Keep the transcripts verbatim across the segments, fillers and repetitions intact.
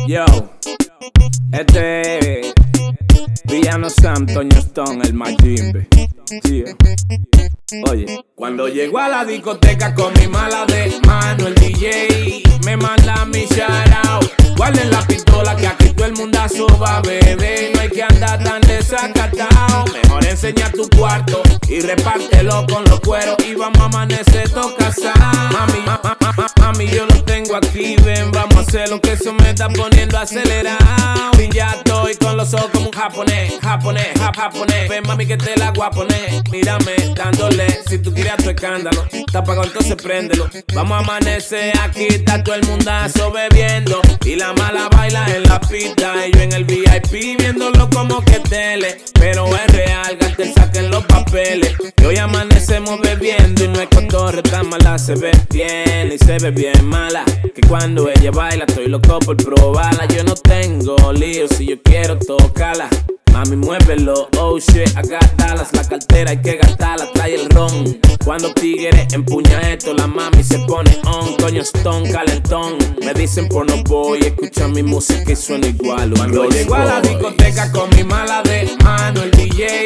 Yo, este es Villano Sam, Toño Stone, el Majimbe. Tío. Oye, cuando llego a la discoteca con mi mala de mano, el D J me manda mi shoutout. Guarden la pistola que aquí todo el mundazo va a beber. No hay que andar tan desacatado. Mejor enseña tu cuarto y repártelo con los cueros y vamos a amanecer todo casado. Mami, ma, ma, ma, mami, yo lo tengo aquí, ven, vamos a hacer lo que eso me está poniendo acelerado. Y ya estoy con los ojos como un japonés, japonés, jap, japonés. Ven, mami, que te la voy a poner. Mírame, dándole, si tú quieres tu escándalo. Está apagado, entonces préndelo. Vamos a amanecer aquí, está todo el mundazo bebiendo. Y la mala baila en la pista y yo en el V I P viéndolo como que tele. Pero es real, Gantel, saquen los papeles. Que hoy amanecemos bebiendo y no es cotorre tan mala. Se ve bien y se ve bien mala. Que cuando ella baila estoy loco por probarla. Yo no tengo lío si yo quiero tocarla. Mami, muévelo, oh shit, agátalas. La cartera hay que gastarla, trae el ron. Cuando tigre empuña esto, la mami se pone on. Coño Stone, calentón. Me dicen por no voy, escucha mi música y suena igual. Cuando llego a la discoteca con mi mala de mano, el D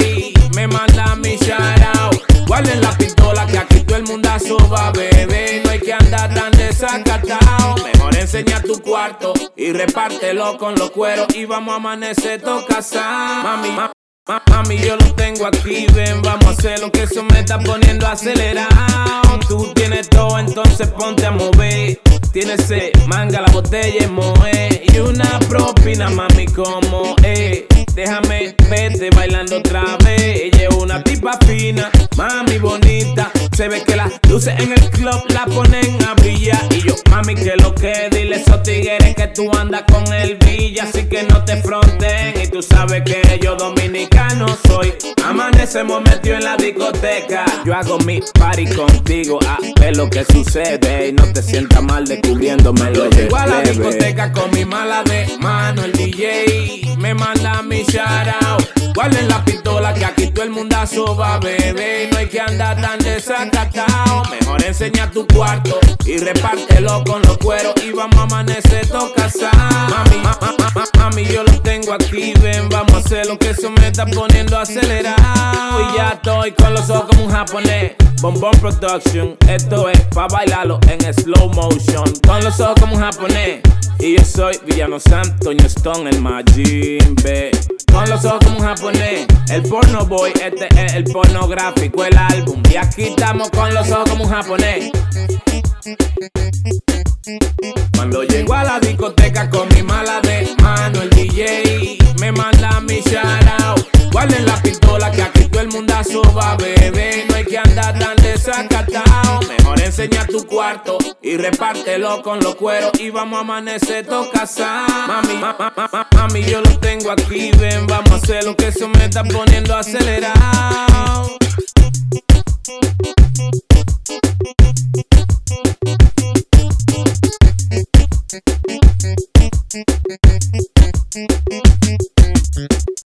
J me manda mi shoutout. Guarden la pistola que aquí todo el mundazo va a beber. No hay que andar tan desacatado. Mejor enseña tu cuarto y repártelo con los cueros y vamos a amanecer todo casado. Mami, ma, ma, mami, yo lo tengo aquí, ven, vamos a hacer lo que eso me está poniendo acelerado. Tú tienes todo, entonces ponte a mover. Tienes sed, manga la botella y moe. Y una propina, mami, como es. Déjame verte bailando otra vez. Ella es una tipa fina, mami bonita. Se ve que las luces en el club la ponen a brillar. Y yo, mami, que lo que dile a esos tigres que tú andas con el Villa. Así que no te fronten. Y tú sabes que yo dominicano soy. Amanecemos metido en la discoteca. Yo hago mi party contigo a ver lo que sucede. Y no te sientas mal descubriéndome lo que llego a la discoteca con mi mala de mano, el D J me manda mi shoutout. Guarden la pistola que aquí todo el mundazo va a beber. No hay que andar tan desacatado. Mejor enseña tu cuarto y repártelo con los cueros y vamos a amanecer todo casado. Mami, ma, ma, ma, mami, yo lo tengo aquí, ven, vamos a hacer lo que eso me está poniendo acelerado. Y ya estoy con los ojos como un japonés. Bombón Production, esto es pa' bailarlo en slow motion. Con los ojos como un japonés. Y yo soy Villano Sam, Toño Stone, el Majimbe. Con los ojos como un japonés. El porno boy, este es el pornográfico, el álbum. Y aquí estamos con los ojos como un japonés. Cuando llego a la discoteca con mi mala de mano, el D J me manda mi shoutout. Guarden la pistola que aquí todo el mundazo va a beber. No hay que andar tan desacatado. Mejor enseña tu cuarto y repártelo con los cueros y vamos a amanecer todo casado. Mami, ma, ma, ma, ma, mami, yo lo tengo aquí, ven, vamos a hacer lo que eso me está poniendo acelerado.